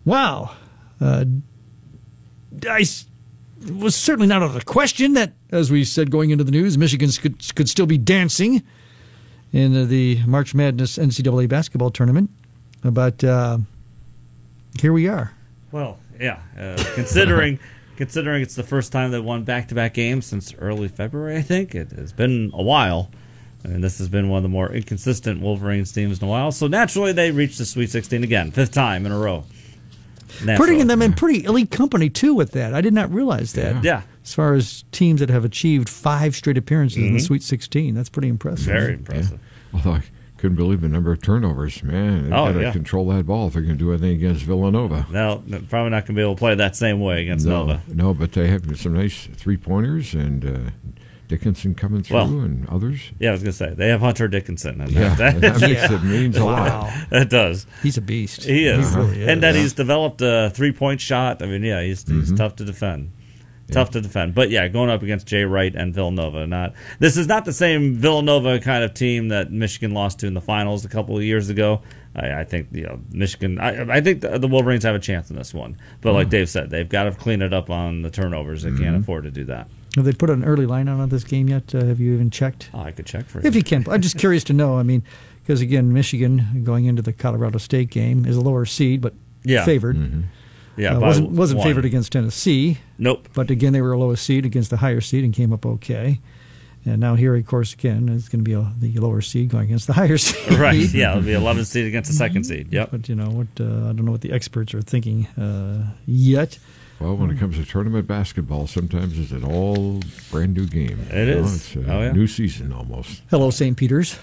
Wow. Was certainly not out of the question that, as we said going into the news, Michigan could still be dancing in the March Madness NCAA basketball tournament. But here we are. Well, yeah. Considering it's the first time they won back-to-back games since early February, I think. It has been a while. And this has been one of the more inconsistent Wolverines teams in a while. So naturally, they reached the Sweet 16 again, 5th time in a row. Putting them in pretty elite company, too, with that. I did not realize that. Yeah. As far as teams that have achieved 5 straight appearances in the Sweet 16, that's pretty impressive. Very impressive. Yeah. Although I couldn't believe the number of turnovers. Man, they've got to control that ball if they're going to do anything against Villanova. No, they're probably not going to be able to play that same way against Nova. No, but they have some nice three-pointers and Dickinson coming through and others. Yeah, I was going to say, they have Hunter Dickinson. And that means a lot. It does. He's a beast. He is. He really is. And that he's developed a three-point shot. I mean, yeah, he's tough to defend. Tough to defend. But, yeah, going up against Jay Wright and Villanova. This is not the same Villanova kind of team that Michigan lost to in the finals a couple of years ago. I think Michigan. I think the Wolverines have a chance in this one. But like Dave said, they've got to clean it up on the turnovers. They can't afford to do that. Have they put an early line on this game yet? Have you even checked? Oh, I could check for you. If you can. I'm just curious to know. I mean, because, again, Michigan going into the Colorado State game is a lower seed, but favored. Mm-hmm. Yeah, wasn't favored against Tennessee. Nope. But, again, they were a lowest seed against the higher seed and came up okay. And now here, of course, again, it's going to be the lower seed going against the higher seed. Right, yeah, it'll be 11th seed against the 2nd seed. Yep. But, I don't know what the experts are thinking yet. Well, when it comes to tournament basketball, sometimes it's an all brand new game. It is. It's a new season almost. Hello, St. Peter's.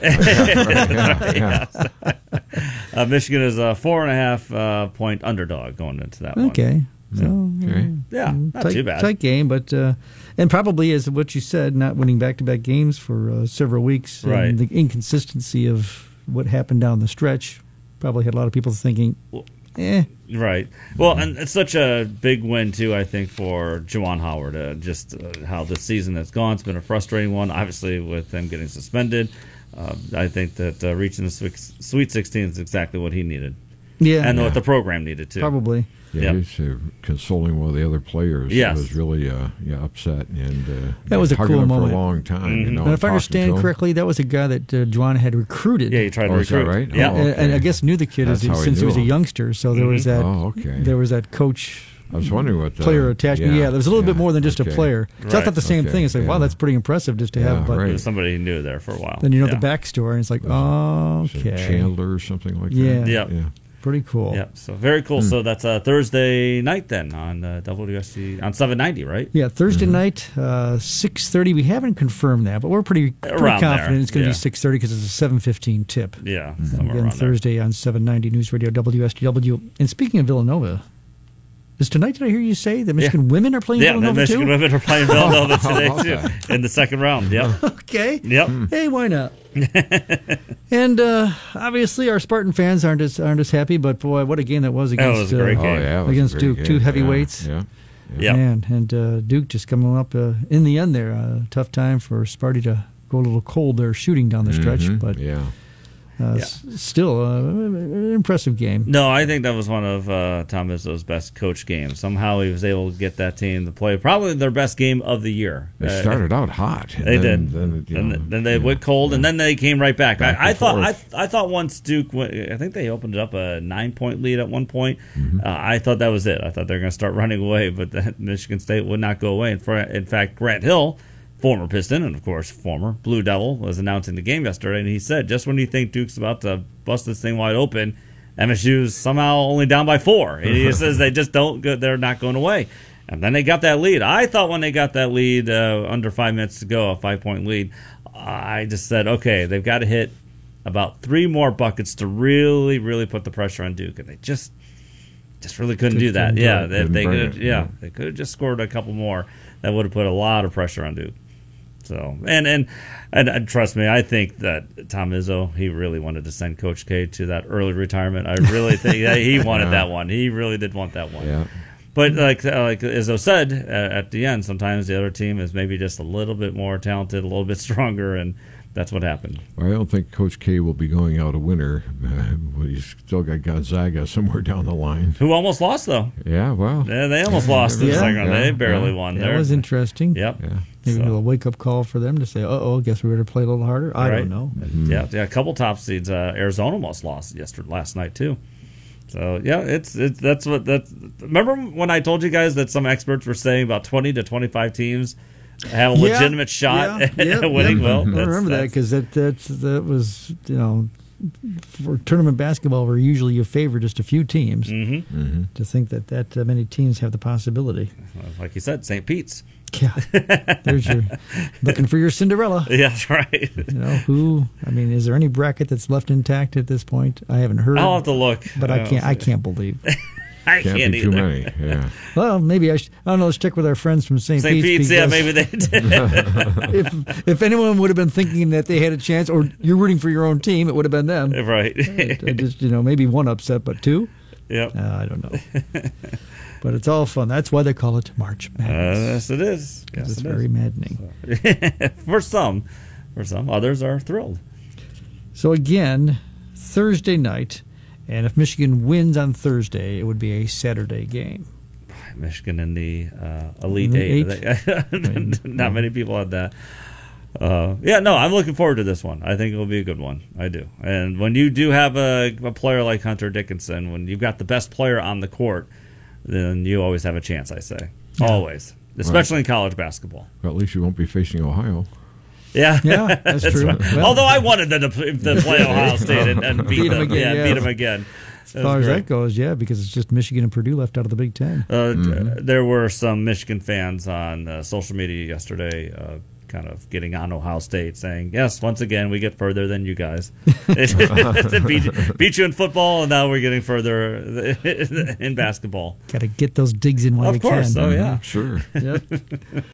Michigan is a 4.5 point underdog going into that one. Okay. So, not too bad. Tight game, but and probably, as what you said, not winning back-to-back games for several weeks. Right. And the inconsistency of what happened down the stretch probably had a lot of people thinking, Right. Well, and it's such a big win, too, I think, for Juwan Howard. How this season has gone. It's been a frustrating one, obviously, with him getting suspended. I think that reaching the Sweet 16 is exactly what he needed. Yeah. And what the program needed, too. Probably. Yeah, he's consoling one of the other players. Yes. Who was really upset. And that was a cool moment. For a long time. And if I understand correctly, that was a guy that Juwan had recruited. Yeah, he tried to recruit. Is that right? Yeah. And I guess knew the kid since he was a youngster. So there was that. There was that coach. I was wondering what player attachment. Yeah, there was a little bit more than just a player. So I thought the same thing. It's like, wow, that's pretty impressive just to have. But there's somebody who knew there for a while. Then the backstory, and it's like, okay, Chandler or something like that. Yeah. Pretty cool. Yep. So very cool. So that's Thursday night then on WSC on 790, right? Yeah, Thursday night, 6:30. We haven't confirmed that, but we're pretty confident it's going to be 6:30 because it's a 7:15 tip. Yeah. Again, Thursday on 790 News Radio WSTW. And speaking of Villanova, is tonight? Did I hear you say that Michigan women are playing Villanova the Michigan too? women are playing Villanova today too in the second round. Yep. Okay. Yep. Hey, why not? And obviously, our Spartan fans aren't as happy. But boy, what a game that was against! That was a great game. Against Duke, game. two heavyweights. Yeah. Man, and Duke just coming up in the end there. Tough time for Sparty to go a little cold there shooting down the stretch, but still an impressive game. No, I think that was one of Tom Izzo's best coach games. Somehow he was able to get that team to play probably their best game of the year. They started out hot. They did. Then they went cold, and then they came right back. I thought once Duke went, I think they opened up a 9-point lead at one point. I thought that was it. I thought they were going to start running away, but Michigan State would not go away. In fact, Grant Hill, former Piston and, of course, former Blue Devil, was announcing the game yesterday, and he said, just when you think Duke's about to bust this thing wide open, MSU's somehow only down by 4. And he says they're not going away. And then they got that lead. I thought when they got that lead under 5 minutes to go, a 5-point lead, I just said, okay, they've got to hit about 3 more buckets to really, really put the pressure on Duke. And they just really couldn't do that. Yeah, they could have just scored a couple more. That would have put a lot of pressure on Duke. So and trust me, I think that Tom Izzo, he really wanted to send Coach K to that early retirement. I really think that he wanted that one. He really did want that one. Yeah. But like Izzo said at the end, sometimes the other team is maybe just a little bit more talented, a little bit stronger, and That's what happened. I don't think Coach K will be going out a winner. He's still got Gonzaga somewhere down the line. Who almost lost, though. Yeah, well. Yeah, they almost lost in the second round. They barely won there. That was interesting. Yep. Yeah. Maybe a wake-up call for them to say, guess we better play a little harder. I don't know. Yeah, a couple top seeds. Arizona almost lost last night, too. So, yeah, that's. Remember when I told you guys that some experts were saying about 20 to 25 teams have a legitimate shot at winning? Well, I remember that because that was, for tournament basketball, where usually you favor just a few teams. Mm-hmm. Mm-hmm. To think that many teams have the possibility. Like you said, St. Pete's. Yeah, there's your looking for your Cinderella. Yeah, that's right. Is there any bracket that's left intact at this point? I haven't heard. I'll have to look, but I can't believe. I can't be either. Too many. Yeah. Well, maybe I don't know. Let's check with our friends from St. Pete's. Yeah, maybe they did. if anyone would have been thinking that they had a chance, or you're rooting for your own team, it would have been them. Right. Just maybe one upset, but two. Yep. I don't know. But it's all fun. That's why they call it March Madness. Yes, it is. Yes, it's very maddening. For some. Others are thrilled. So again, Thursday night, and if Michigan wins on Thursday, it would be a Saturday game. Michigan in the Elite Eight. Not many people had that. I'm looking forward to this one. I think it'll be a good one. I do. And when you do have a player like Hunter Dickinson, when you've got the best player on the court, then you always have a chance, I say. Yeah. Always. Especially in college basketball. Well, at least you won't be facing Ohio. Yeah, that's true. Right. Well, although I wanted them to play Ohio State and beat them again. Beat them again. As far as that goes, because it's just Michigan and Purdue left out of the Big Ten. There were some Michigan fans on social media yesterday kind of getting on Ohio State, saying, yes, once again, we get further than you guys. beat you in football, and now we're getting further in basketball. Got to get those digs in while you can. Of course, yeah. Sure. Yep.